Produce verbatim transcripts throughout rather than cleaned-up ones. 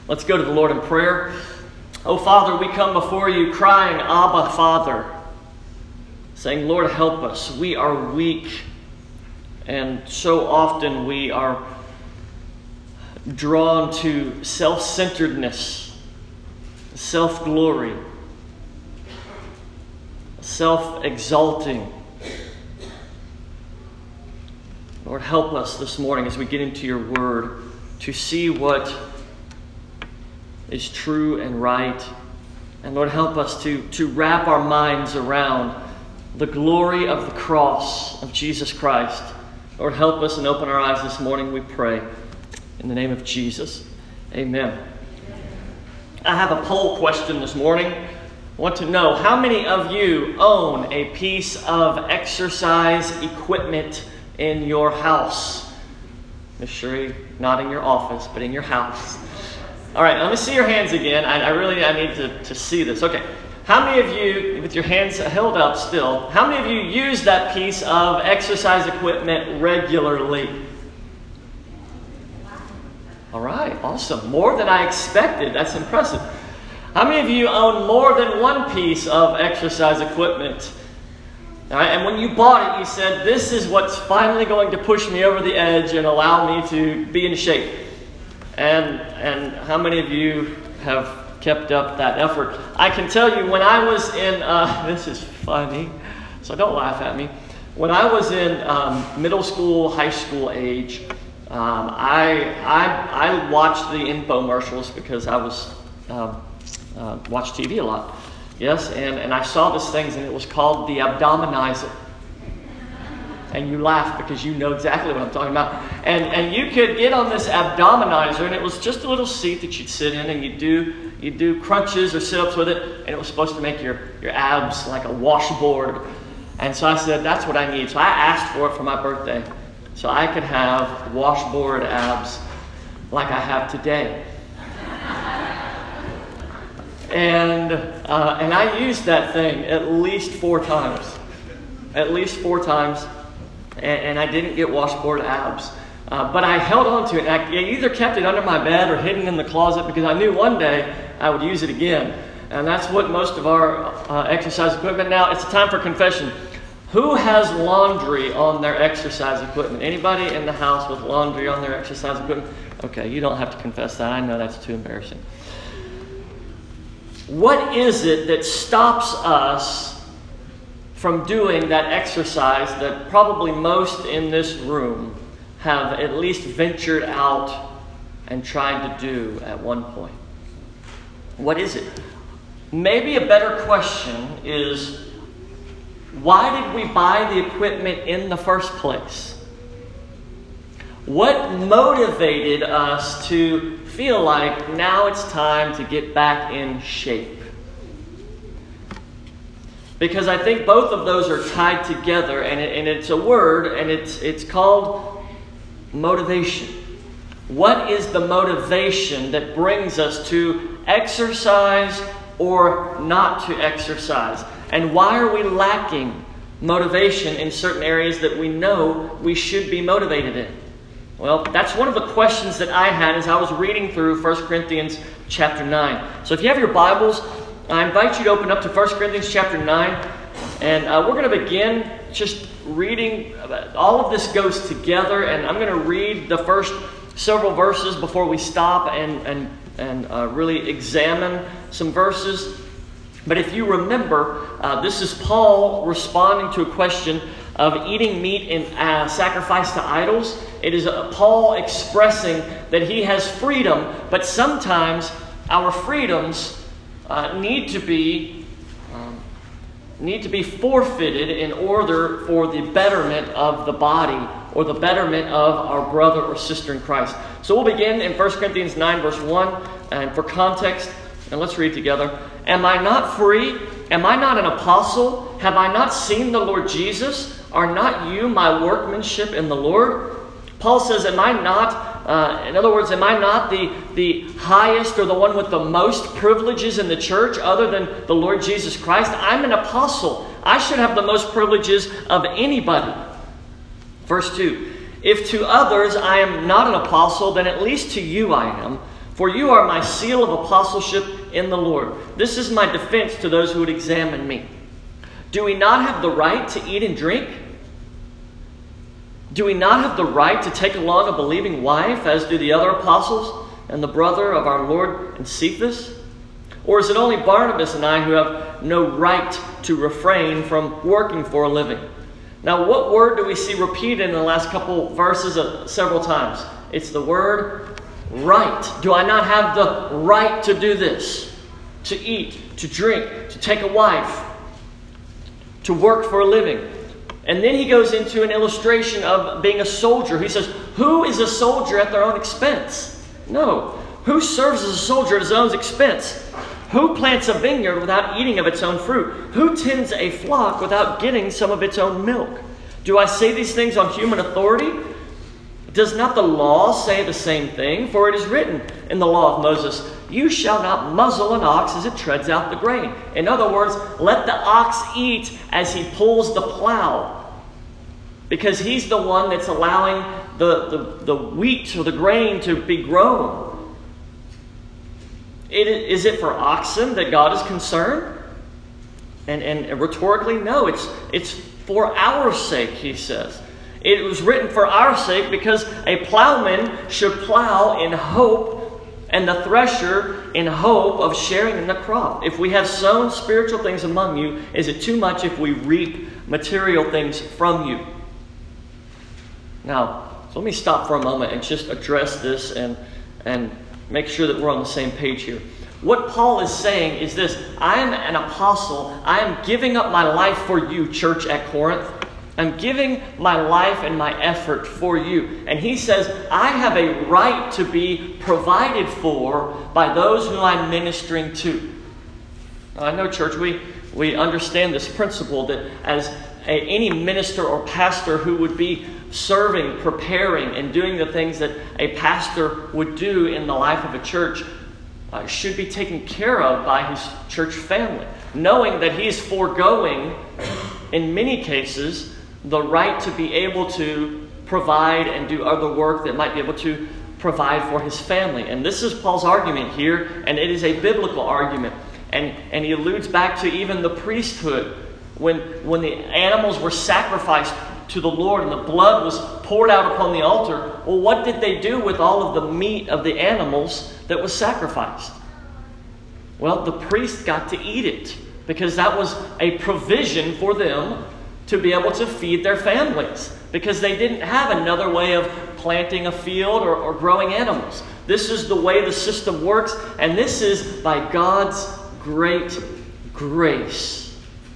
Let's go to the Lord in prayer. Oh, Father, we come before you crying, Abba, Father, saying, Lord, help us. We are weak, and so often we are drawn to self-centeredness, self-glory, self-exalting. Lord, help us this morning as we get into your word to see what is true and right. And Lord, help us to, to wrap our minds around the glory of the cross of Jesus Christ. Lord, help us and open our eyes this morning, we pray. In the name of Jesus, amen. I have a poll question this morning. I want to know, how many of you own a piece of exercise equipment in your house? Miz Sherry, not in your office, but in your house. All right, let me see your hands again. I, I really I need to, to see this. Okay, how many of you, with your hands held up still, how many of you use that piece of exercise equipment regularly? All right, awesome. More than I expected. That's impressive. How many of you own more than one piece of exercise equipment? All right, and when you bought it, you said, this is what's finally going to push me over the edge and allow me to be in shape. And and how many of you have kept up that effort? I can tell you, when I was in, uh, this is funny, so don't laugh at me. When I was in um, middle school, high school age, um, I, I I watched the infomercials because I was um, uh, watched T V a lot. Yes, and, and I saw this thing, and it was called the Abdominizer. And you laugh because you know exactly what I'm talking about. And and you could get on this Abdominizer, and it was just a little seat that you'd sit in, and you'd do you do crunches or sit-ups with it, and it was supposed to make your, your abs like a washboard. And so I said, that's what I need. So I asked for it for my birthday, so I could have washboard abs like I have today. And uh, and I used that thing at least four times. At least four times. And I didn't get washboard abs. Uh, but I held on to it. And I either kept it under my bed or hidden in the closet because I knew one day I would use it again. And that's what most of our uh, exercise equipment. Now, it's time for confession. Who has laundry on their exercise equipment? Anybody in the house with laundry on their exercise equipment? Okay, you don't have to confess that. I know that's too embarrassing. What is it that stops us from doing that exercise that probably most in this room have at least ventured out and tried to do at one point? What is it? Maybe a better question is, why did we buy the equipment in the first place? What motivated us to feel like now it's time to get back in shape? Because I think both of those are tied together, and, it, and it's a word, and it's it's called motivation. What is the motivation that brings us to exercise or not to exercise? And why are we lacking motivation in certain areas that we know we should be motivated in? Well, that's one of the questions that I had as I was reading through First Corinthians chapter nine. So if you have your Bibles, I invite you to open up to First Corinthians chapter nine, and uh, we're going to begin just reading. All of this goes together, and I'm going to read the first several verses before we stop and, and, and uh, really examine some verses. But if you remember, uh, this is Paul responding to a question of eating meat in uh, sacrifice to idols. It is uh, Paul expressing that he has freedom, but sometimes our freedoms Uh, need to be um, need to be forfeited in order for the betterment of the body or the betterment of our brother or sister in Christ. So we'll begin in First Corinthians nine verse one, and for context, and let's read together. Am I not free? Am I not an apostle? Have I not seen the Lord Jesus? Are not you my workmanship in the Lord? Paul says, am I not Uh, in other words, am I not the, the highest or the one with the most privileges in the church other than the Lord Jesus Christ? I'm an apostle. I should have the most privileges of anybody. Verse two, if to others I am not an apostle, then at least to you I am, For you are my seal of apostleship in the Lord. This is my defense to those who would examine me. Do we not have the right to eat and drink? Do we not have the right to take along a believing wife, as do the other apostles and the brother of our Lord and Cephas? Or is it only Barnabas and I who have no right to refrain from working for a living? Now, what word do we see repeated in the last couple verses uh, several times? It's the word right. Do I not have the right to do this? To eat, to drink, to take a wife, to work for a living? And then he goes into an illustration of being a soldier. He says, who is a soldier at their own expense? No. Who serves as a soldier at his own expense? Who plants a vineyard without eating of its own fruit? Who tends a flock without getting some of its own milk? Do I say these things on human authority? Does not the law say the same thing? For it is written in the law of Moses, you shall not muzzle an ox as it treads out the grain. In other words, let the ox eat as he pulls the plow, because he's the one that's allowing the, the, the wheat or the grain to be grown. It, is it for oxen that God is concerned? And, and rhetorically, no. It's, it's for our sake, he says. It was written for our sake because a plowman should plow in hope, and the thresher in hope of sharing in the crop. If we have sown spiritual things among you, is it too much if we reap material things from you? Now, so let me stop for a moment and just address this and, and make sure that we're on the same page here. What Paul is saying is this: I am an apostle. I am giving up my life for you, church at Corinth. I'm giving my life and my effort for you. And he says, I have a right to be provided for by those who I'm ministering to. Now, I know, church, we, we understand this principle that as a, any minister or pastor who would be serving, preparing, and doing the things that a pastor would do in the life of a church uh, should be taken care of by his church family, knowing that he is foregoing, in many cases, the right to be able to provide and do other work that might be able to provide for his family. And this is Paul's argument here, and it is a biblical argument. And, and he alludes back to even the priesthood. When, when the animals were sacrificed to the Lord and the blood was poured out upon the altar, well, what did they do with all of the meat of the animals that was sacrificed? Well, the priest got to eat it, because that was a provision for them to be able to feed their families, because they didn't have another way of planting a field or, or growing animals. This is the way the system works, and this is by God's great grace.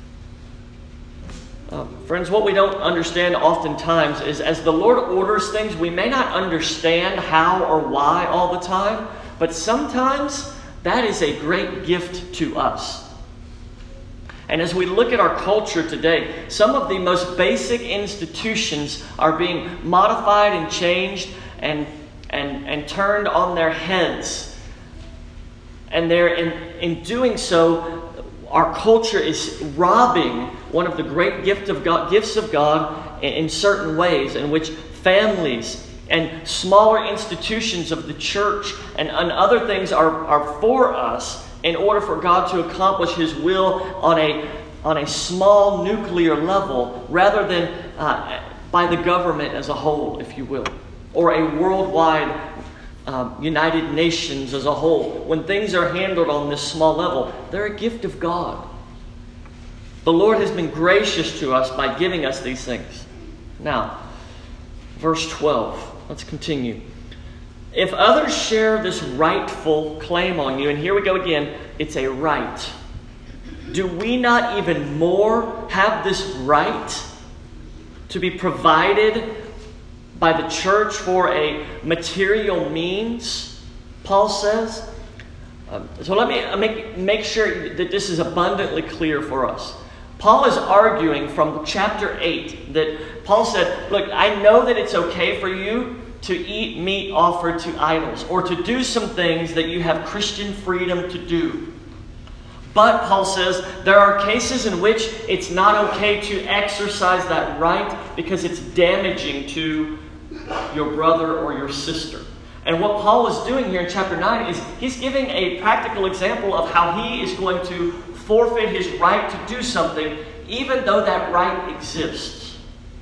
Uh, friends, what we don't understand oftentimes is as the Lord orders things, we may not understand how or why all the time, but sometimes that is a great gift to us. And as we look at our culture today, some of the most basic institutions are being modified and changed and, and, and turned on their heads. And they're in, in doing so, our culture is robbing one of the great gift of God, gifts of God in, in certain ways, in which families and smaller institutions of the church and, and other things are, are for us, in order for God to accomplish His will on a, on a small nuclear level, rather than uh, by the government as a whole, if you will, or a worldwide um, United Nations as a whole. When things are handled on this small level, they're a gift of God. The Lord has been gracious to us by giving us these things. Now, verse twelve. Let's continue. If others share this rightful claim on you, and here we go again, it's a right. Do we not even more have this right to be provided by the church for a material means, Paul says? Um, so let me make, make sure that this is abundantly clear for us. Paul is arguing from chapter eight that Paul said, look, I know that it's okay for you to eat meat offered to idols, or to do some things that you have Christian freedom to do. But, Paul says, there are cases in which it's not okay to exercise that right because it's damaging to your brother or your sister. And what Paul is doing here in chapter nine is he's giving a practical example of how he is going to forfeit his right to do something, even though that right exists.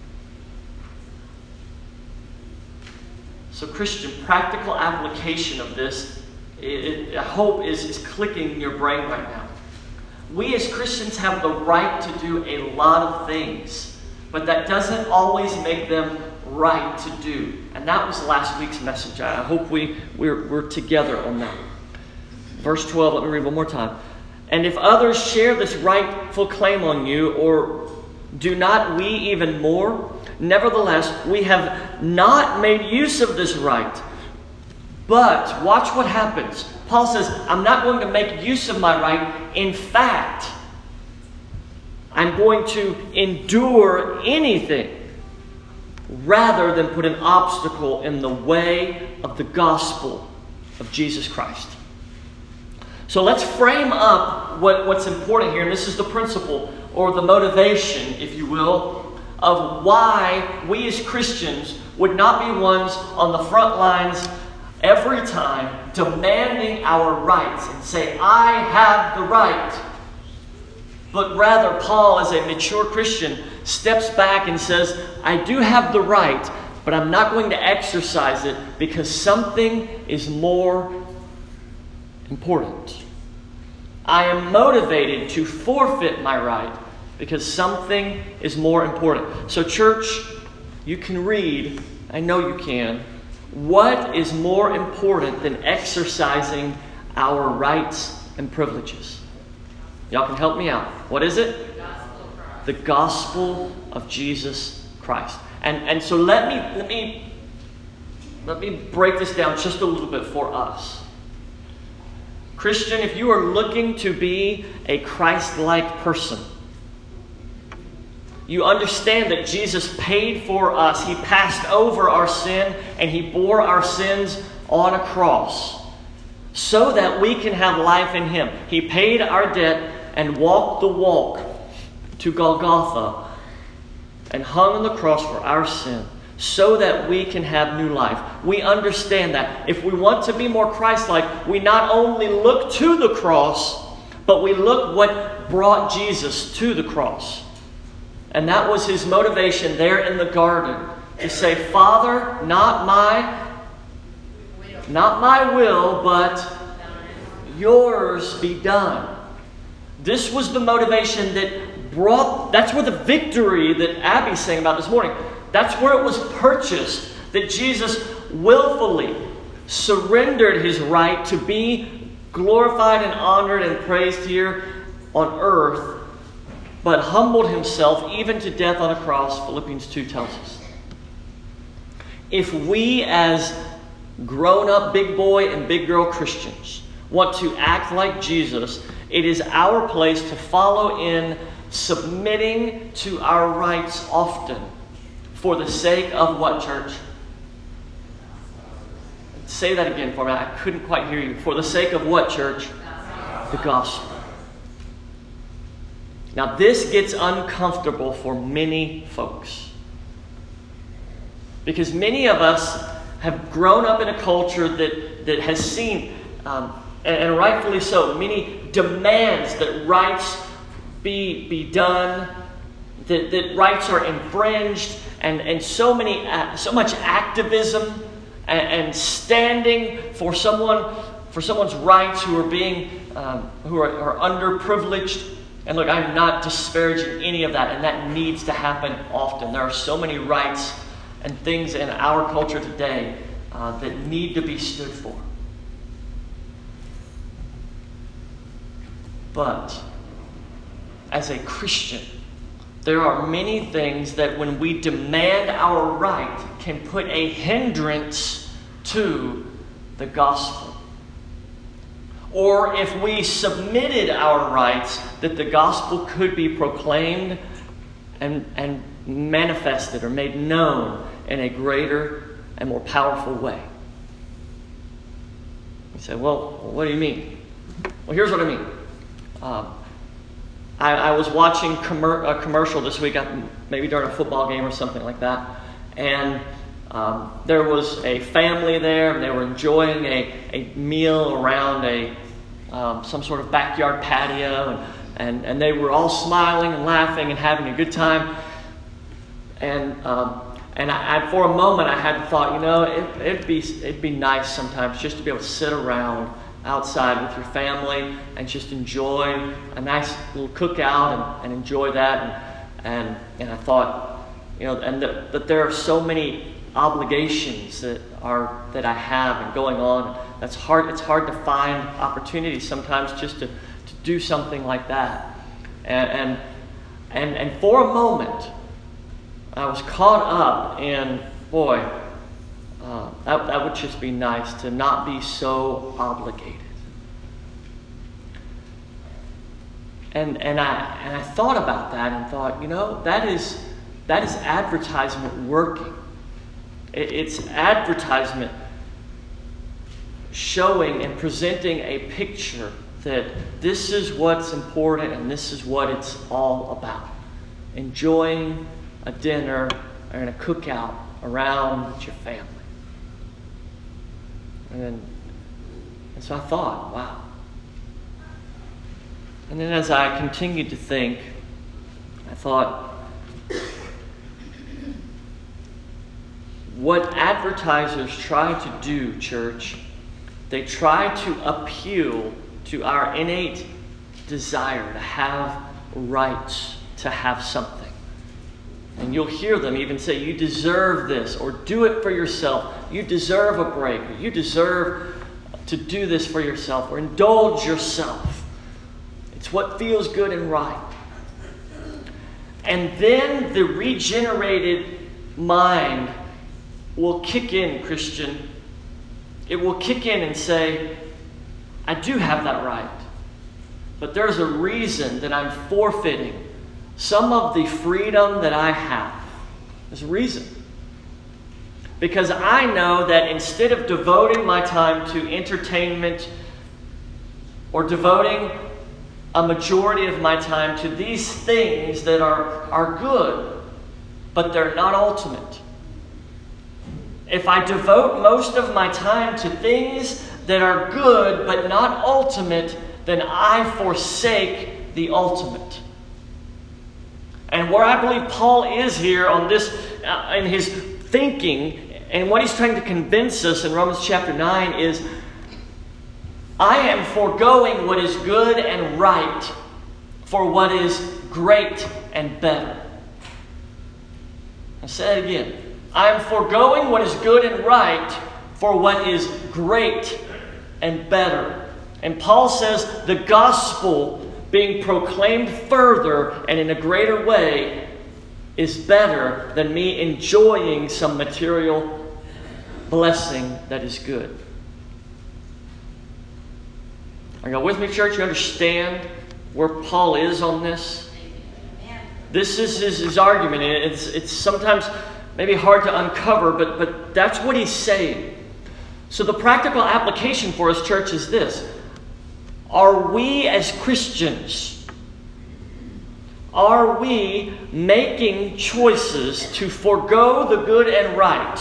So, Christian, practical application of this, it, it, I hope, is, is clicking in your brain right now. We as Christians have the right to do a lot of things, but that doesn't always make them right to do. And that was last week's message. I hope we, we're, we're together on that. Verse twelve, let me read one more time. And if others share this rightful claim on you, or do not we even more? Nevertheless, we have not made use of this right. But watch what happens. Paul says, I'm not going to make use of my right. In fact, I'm going to endure anything rather than put an obstacle in the way of the gospel of Jesus Christ. So let's frame up what, what's important here. And this is the principle, or the motivation, if you will, of why we as Christians would not be ones on the front lines every time demanding our rights and say, I have the right. But rather, Paul, as a mature Christian, steps back and says, I do have the right, but I'm not going to exercise it because something is more important. I am motivated to forfeit my right because something is more important. So, church, you can read, I know you can, what is more important than exercising our rights and privileges? Y'all can help me out. What is it? The gospel of Jesus Christ. And, and so let me, let me, let me break this down just a little bit for us. Christian, if you are looking to be a Christ-like person, you understand that Jesus paid for us. He passed over our sin and He bore our sins on a cross so that we can have life in Him. He paid our debt and walked the walk to Golgotha and hung on the cross for our sin so that we can have new life. We understand that. If we want to be more Christ-like, we not only look to the cross, but we look what brought Jesus to the cross. And that was His motivation there in the garden, to say, Father, not my, not my will, but yours be done. This was the motivation that brought, that's where the victory that Abby's saying about this morning, that's where it was purchased, that Jesus willfully surrendered His right to be glorified and honored and praised here on earth, but humbled Himself even to death on a cross, Philippians two tells us. If we as grown-up big boy and big girl Christians want to act like Jesus, it is our place to follow in submitting to our rights often for the sake of what, church? Say that again for me. I couldn't quite hear you. For the sake of what, church? The gospel. Now, this gets uncomfortable for many folks. Because many of us have grown up in a culture that, that has seen, um, and, and rightfully so, many demands that rights be, be done, that, that rights are infringed, and, and so many, uh, so much activism and, and standing for someone, for someone's rights who are being, um, who are, are underprivileged. And look, I'm not disparaging any of that, and that needs to happen often. There are so many rights and things in our culture today uh, that need to be stood for. But as a Christian, there are many things that when we demand our right can put a hindrance to the gospel. Or if we submitted our rights, that the gospel could be proclaimed and, and manifested or made known in a greater and more powerful way. You say, well, what do you mean? Well, here's what I mean. Um, I, I was watching commer- a commercial this week, maybe during a football game or something like that, and um, there was a family there, and they were enjoying a, a meal around a um, some sort of backyard patio, and, and, and they were all smiling and laughing and having a good time. And um, and I, I, for a moment, I had thought, you know, it, it'd be it'd be nice sometimes just to be able to sit around outside with your family and just enjoy a nice little cookout and, and enjoy that. And, and and I thought, you know, and that, that there are so many obligations that are that I have and going on. That's hard. It's hard to find opportunities sometimes just to, to do something like that. And and and and for a moment, I was caught up in, boy, uh, that, that would just be nice to not be so obligated. And and I and I thought about that and thought, you know, that is that is advertisement working. It, it's advertisement showing and presenting a picture that this is what's important and this is what it's all about. Enjoying a dinner and a cookout around with your family. And then, and so I thought, wow. And then as I continued to think, I thought, what advertisers try to do, church, they try to appeal to our innate desire to have rights, to have something. And you'll hear them even say, you deserve this, or do it for yourself. You deserve a break, or you deserve to do this for yourself, or indulge yourself. It's what feels good and right. And then the regenerated mind will kick in, Christian. It will kick in and say, I do have that right. But there's a reason that I'm forfeiting some of the freedom that I have. There's a reason. Because I know that instead of devoting my time to entertainment or devoting a majority of my time to these things that are, are good, but they're not ultimate. If I devote most of my time to things that are good but not ultimate, then I forsake the ultimate. And where I believe Paul is here on this, uh, in his thinking, and what he's trying to convince us in Romans chapter nine is, I am foregoing what is good and right for what is great and better. I'll say it again. I am foregoing what is good and right for what is great and better. And Paul says the gospel being proclaimed further and in a greater way is better than me enjoying some material blessing that is good. Are you with me, church? You understand where Paul is on this? This is his, his argument. It's, it's sometimes maybe hard to uncover, but, but that's what he's saying. So the practical application for us, church, is this. Are we as Christians, are we making choices to forego the good and right,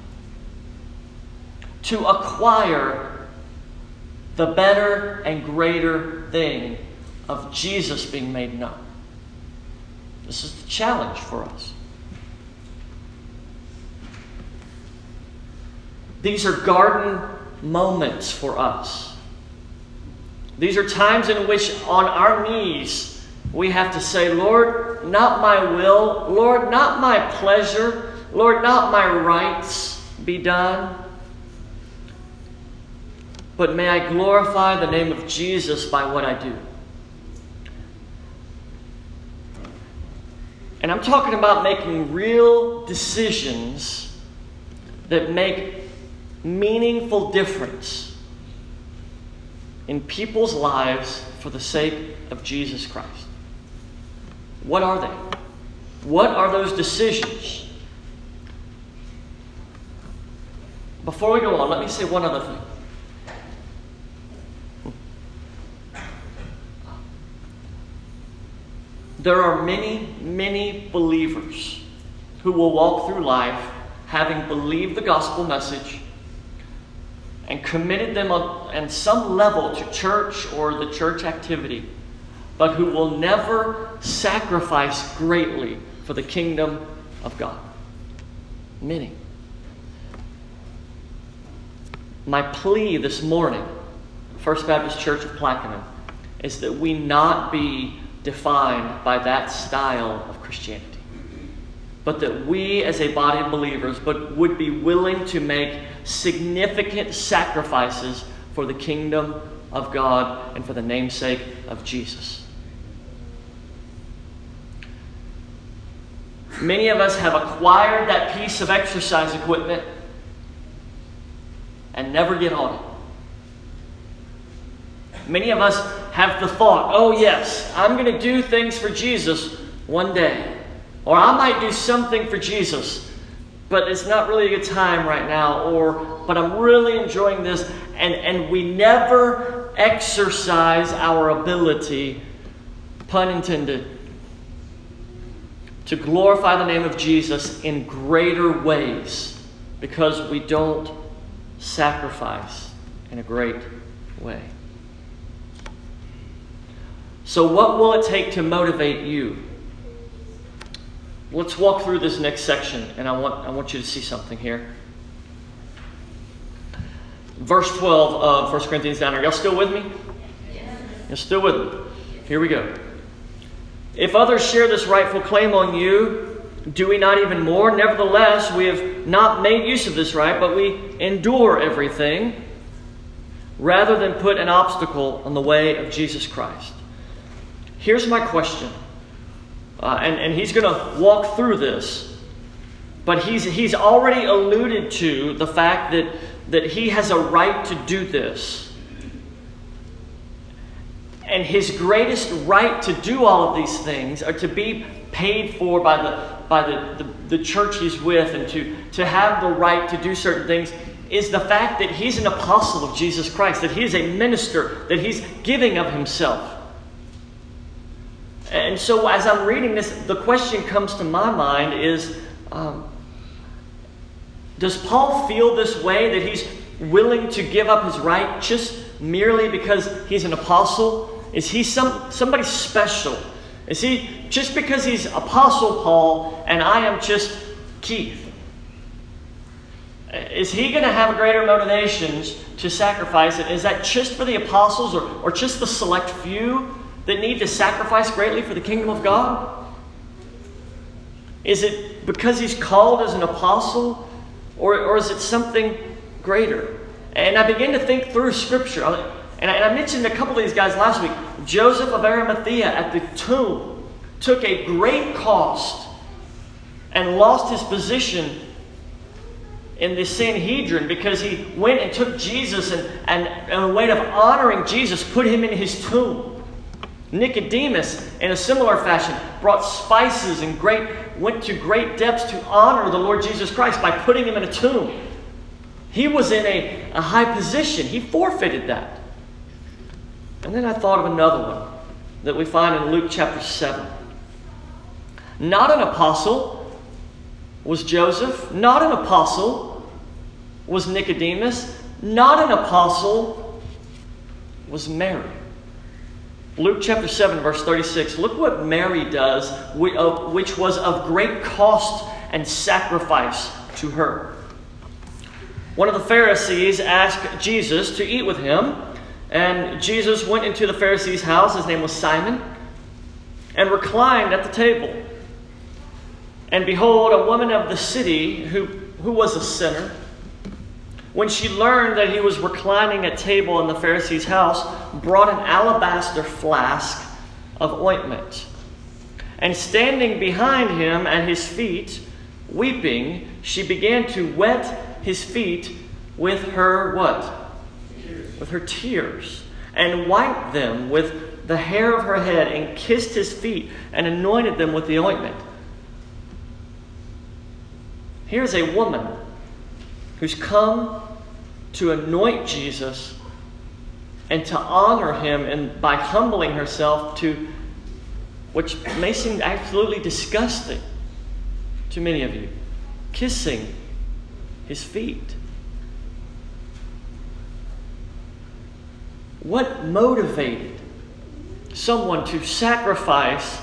to acquire the better and greater thing of Jesus being made known? This is the challenge for us. These are garden moments for us. These are times in which on our knees we have to say, Lord, not my will, Lord, not my pleasure, Lord, not my rights be done, but may I glorify the name of Jesus by what I do. And I'm talking about making real decisions that make meaningful difference in people's lives for the sake of Jesus Christ. What are they? What are those decisions? Before we go on, let me say one other thing. There are many, many believers who will walk through life having believed the gospel message and committed them on, on some level to church or the church activity, but who will never sacrifice greatly for the kingdom of God. Many. My plea this morning, First Baptist Church of Plaquemine, is that we not be defined by that style of Christianity, but that we as a body of believers but would be willing to make significant sacrifices for the kingdom of God and for the namesake of Jesus. Many of us have acquired that piece of exercise equipment and never get on it. Many of us have the thought, oh yes, I'm going to do things for Jesus one day. Or I might do something for Jesus, but it's not really a good time right now. Or, but I'm really enjoying this. And, and we never exercise our ability, pun intended, to glorify the name of Jesus in greater ways because we don't sacrifice in a great way. So what will it take to motivate you? Let's walk through this next section, and I want, I want you to see something here. Verse twelve of First Corinthians nine. Are y'all still with me? Yes. You're still with me? Here we go. If others share this rightful claim on you, do we not even more? Nevertheless, we have not made use of this right, but we endure everything rather than put an obstacle on the way of Jesus Christ. Here's my question. Uh, and, and he's going to walk through this. But he's, he's already alluded to the fact that, that he has a right to do this. And his greatest right to do all of these things are to be paid for by the, by the, the, the church he's with, and to, to have the right to do certain things, is the fact that he's an apostle of Jesus Christ, that he is a minister, that he's giving of himself. And so as I'm reading this, the question comes to my mind is, um, does Paul feel this way, that he's willing to give up his right just merely because he's an apostle? Is he some somebody special? Is he just because he's Apostle Paul and I am just Keith? Is he going to have greater motivations to sacrifice it? Is that just for the apostles, or, or just the select few that need to sacrifice greatly for the kingdom of God? Is it because he's called as an apostle, or, or is it something greater? And I began to think through Scripture. And I, and I mentioned a couple of these guys last week. Joseph of Arimathea at the tomb took a great cost and lost his position in the Sanhedrin because he went and took Jesus and, and, and a way of honoring Jesus, put him in his tomb. Nicodemus, in a similar fashion, brought spices and great went to great depths to honor the Lord Jesus Christ by putting him in a tomb. He was in a, a high position. He forfeited that. And then I thought of another one that we find in Luke chapter seven. Not an apostle was Joseph. Not an apostle was Nicodemus. Not an apostle was Mary. Luke chapter seven, verse thirty-six. Look what Mary does, which was of great cost and sacrifice to her. One of the Pharisees asked Jesus to eat with him, and Jesus went into the Pharisee's house. His name was Simon, and reclined at the table. And behold, a woman of the city who, who was a sinner, when she learned that he was reclining at table in the Pharisee's house, brought an alabaster flask of ointment. And standing behind him at his feet, weeping, she began to wet his feet with her what? Tears. With her tears. And wiped them with the hair of her head, and kissed his feet, and anointed them with the ointment. Here's a woman who's come to anoint Jesus and to honor him, and by humbling herself to, which may seem absolutely disgusting to many of you, kissing his feet. What motivated someone to sacrifice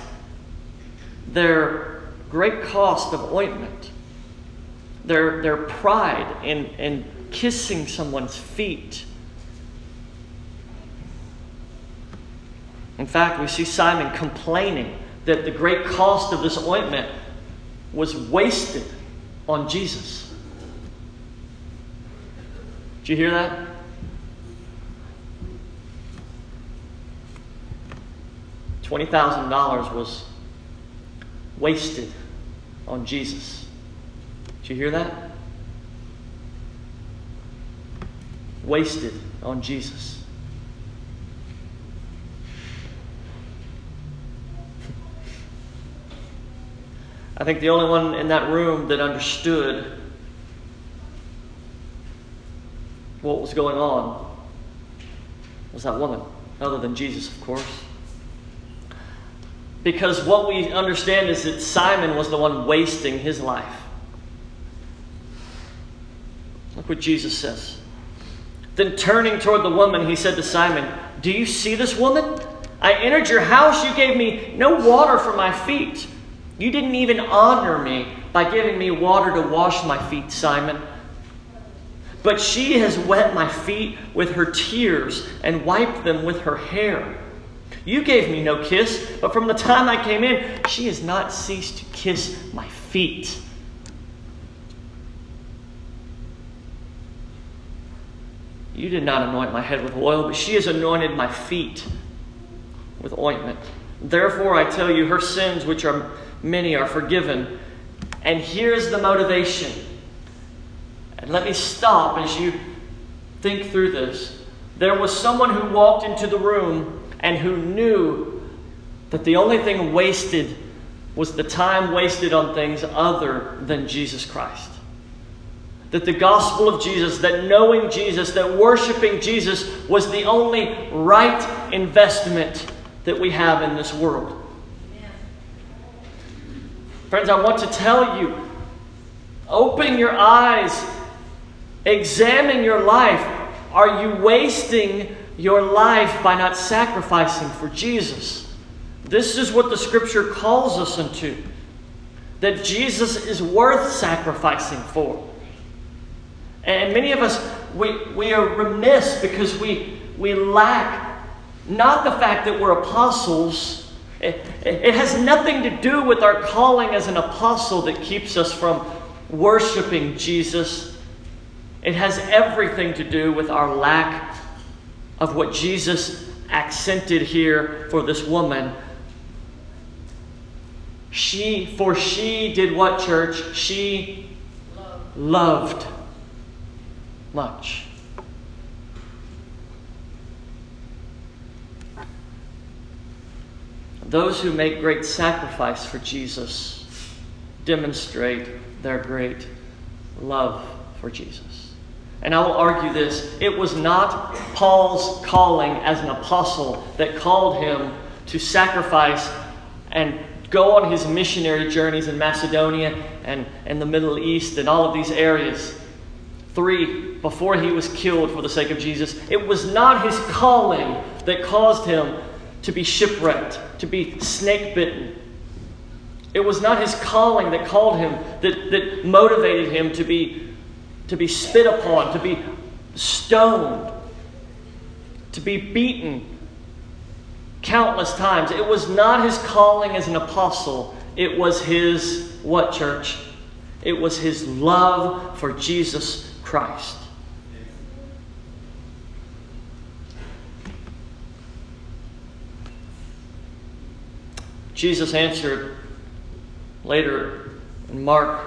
their great cost of ointment, their, their pride in, in kissing someone's feet? In fact, we see Simon complaining that the great cost of this ointment was wasted on Jesus. Did you hear that? twenty thousand dollars was wasted on Jesus. Did you hear that? Wasted on Jesus. I think the only one in that room that understood what was going on was that woman, other than Jesus, of course. Because what we understand is that Simon was the one wasting his life. Look what Jesus says. Then turning toward the woman, he said to Simon, "Do you see this woman? I entered your house. You gave me no water for my feet. You didn't even honor me by giving me water to wash my feet, Simon. But she has wet my feet with her tears and wiped them with her hair. You gave me no kiss, but from the time I came in, she has not ceased to kiss my feet." You did not anoint my head with oil, but she has anointed my feet with ointment. Therefore, I tell you, her sins, which are many, are forgiven. And here's the motivation. And let me stop as you think through this. There was someone who walked into the room and who knew that the only thing wasted was the time wasted on things other than Jesus Christ. That the gospel of Jesus, that knowing Jesus, that worshiping Jesus was the only right investment that we have in this world. Friends, I want to tell you, open your eyes, examine your life. Are you wasting your life by not sacrificing for Jesus? This is what the Scripture calls us into, that Jesus is worth sacrificing for. And many of us, we, we are remiss because we, we lack not the fact that we're apostles. It, it has nothing to do with our calling as an apostle that keeps us from worshiping Jesus. It has everything to do with our lack of what Jesus accented here for this woman. She, for she did what, church? She loved much. Those who make great sacrifice for Jesus demonstrate their great love for Jesus. And I will argue this. It was not Paul's calling as an apostle that called him to sacrifice and go on his missionary journeys in Macedonia and, and the Middle East and all of these areas. Three, before he was killed for the sake of Jesus. It was not his calling that caused him to be shipwrecked, to be snake bitten. It was not his calling that called him, that, that motivated him to be, to be spit upon, to be stoned, to be beaten countless times. It was not his calling as an apostle. It was his, what, church? It was his love for Jesus Christ. Jesus answered later in Mark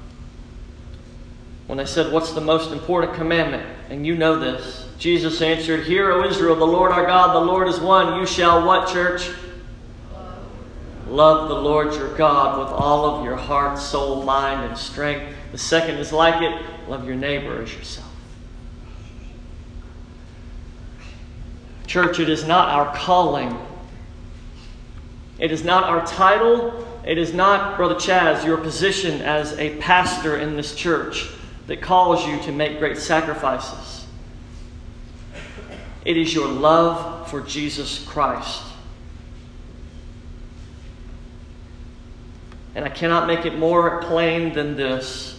when they said, "What's the most important commandment?" And you know this. Jesus answered, "Hear, O Israel, the Lord our God, the Lord is one. You shall," what, church? Love. Love the Lord your God with all of your heart, soul, mind, and strength. The second is like it. Love your neighbor as yourself. Church, it is not our calling. It is not our title. It is not, Brother Chaz, your position as a pastor in this church that calls you to make great sacrifices. It is your love for Jesus Christ. And I cannot make it more plain than this.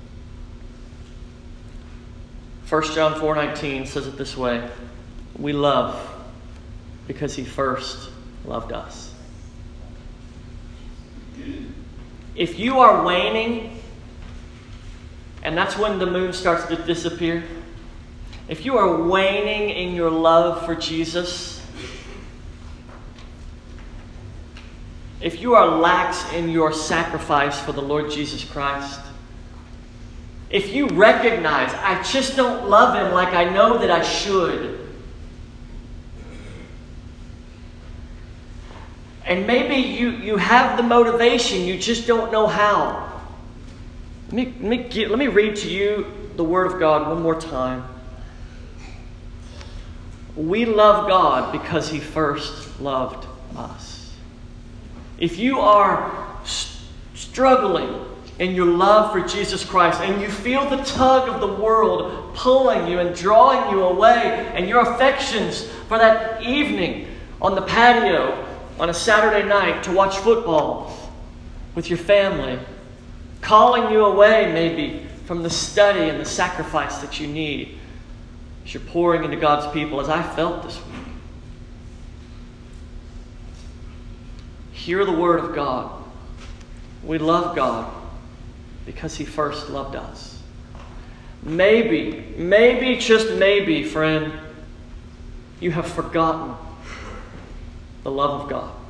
First John four nineteen says it this way: we love because He first loved us. If you are waning, and that's when the moon starts to disappear, if you are waning in your love for Jesus, if you are lax in your sacrifice for the Lord Jesus Christ, if you recognize, I just don't love Him like I know that I should, and maybe you, you have the motivation, you just don't know how. Let me, let, me get, let me read to you the Word of God one more time. We love God because He first loved us. If you are st- struggling in your love for Jesus Christ, and you feel the tug of the world pulling you and drawing you away, and your affections for that evening on the patio on a Saturday night to watch football with your family, calling you away maybe from the study and the sacrifice that you need as you're pouring into God's people, as I felt this week. Hear the Word of God. We love God because He first loved us. Maybe, maybe, just maybe, friend, you have forgotten the love of God.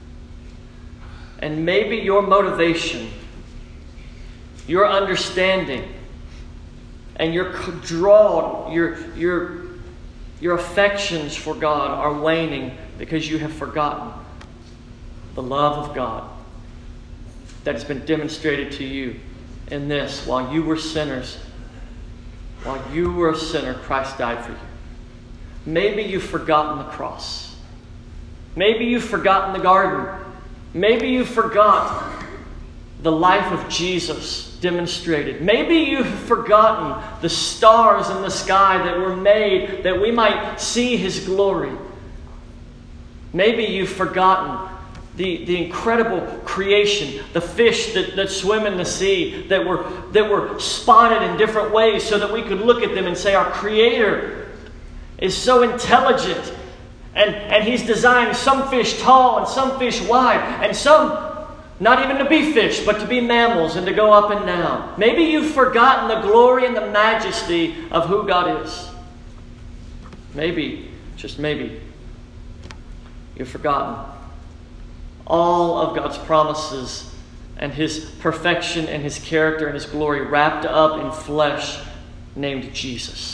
And maybe your motivation, your understanding, and your draw, your, your, your affections for God are waning because you have forgotten the love of God that has been demonstrated to you in this: while you were sinners, while you were a sinner, Christ died for you. Maybe you've forgotten the cross. Maybe you've forgotten the garden. Maybe you forgot the life of Jesus demonstrated. Maybe you've forgotten the stars in the sky that were made that we might see His glory. Maybe you've forgotten the, the incredible creation, the fish that, that swim in the sea, that were, that were spotted in different ways so that we could look at them and say, our Creator is so intelligent. And, and He's designed some fish tall and some fish wide, and some not even to be fish, but to be mammals and to go up and down. Maybe you've forgotten the glory and the majesty of who God is. Maybe, just maybe, you've forgotten all of God's promises and His perfection and His character and His glory wrapped up in flesh named Jesus.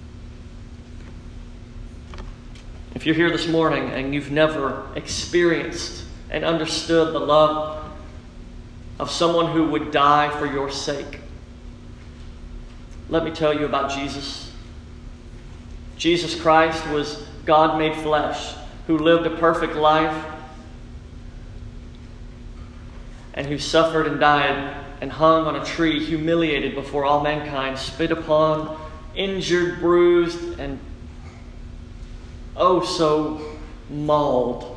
If you're here this morning and you've never experienced and understood the love of someone who would die for your sake, let me tell you about Jesus. Jesus Christ was God made flesh, who lived a perfect life and who suffered and died and hung on a tree, humiliated before all mankind, spit upon, injured, bruised, and oh so mauled.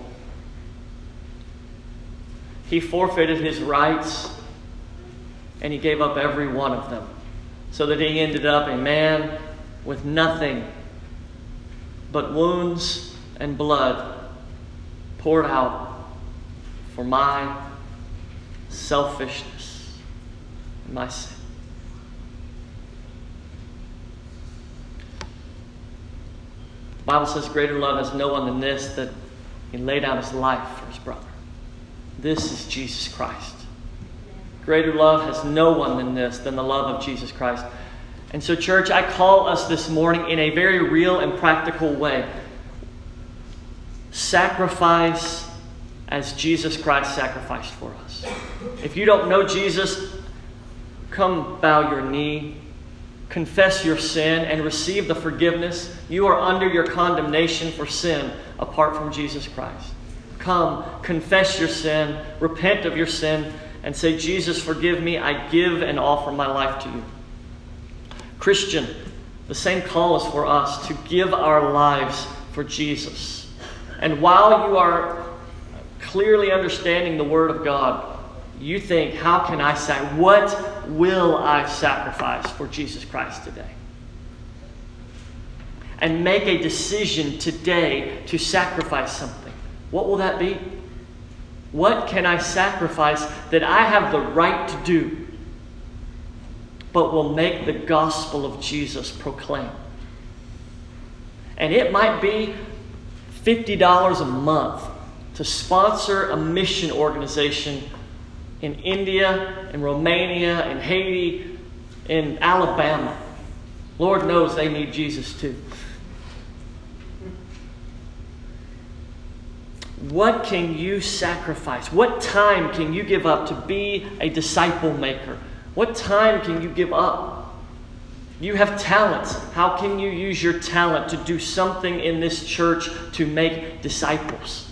He forfeited His rights, and He gave up every one of them, so that He ended up a man with nothing but wounds and blood poured out for my selfishness and my sin. The Bible says greater love has no one than this, that He laid down His life for His brother. This is Jesus Christ. Greater love has no one than this, than the love of Jesus Christ. And so, church, I call us this morning in a very real and practical way. Sacrifice as Jesus Christ sacrificed for us. If you don't know Jesus, come bow your knee, confess your sin, and receive the forgiveness. You are under your condemnation for sin apart from Jesus Christ. Come, confess your sin, repent of your sin, and say, Jesus, forgive me. I give and offer my life to you. Christian, the same call is for us to give our lives for Jesus. And while you are clearly understanding the Word of God, you think, how can I say, what will I sacrifice for Jesus Christ today? And make a decision today to sacrifice something. What will that be? What can I sacrifice that I have the right to do, but will make the gospel of Jesus proclaimed? And it might be fifty dollars a month to sponsor a mission organization in India, in Romania, in Haiti, in Alabama. Lord knows they need Jesus too. What can you sacrifice? What time can you give up to be a disciple maker? What time can you give up? You have talents. How can you use your talent to do something in this church to make disciples?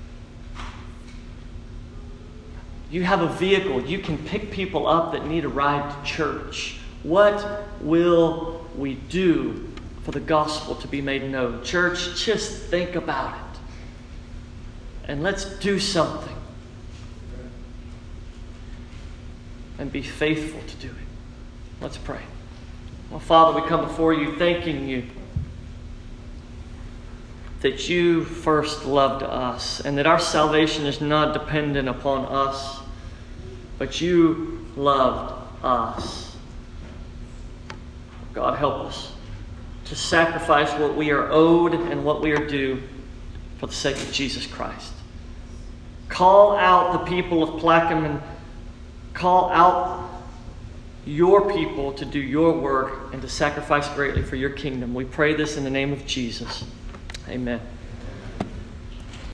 You have a vehicle. You can pick people up that need a ride to church. What will we do for the gospel to be made known? Church, just think about it. And let's do something. And be faithful to do it. Let's pray. Well, Father, we come before you thanking you that you first loved us and that our salvation is not dependent upon us, but you loved us. God, help us to sacrifice what we are owed and what we are due for the sake of Jesus Christ. Call out the people of Plaquemine. Call out your people to do your work and to sacrifice greatly for your kingdom. We pray this in the name of Jesus. Amen.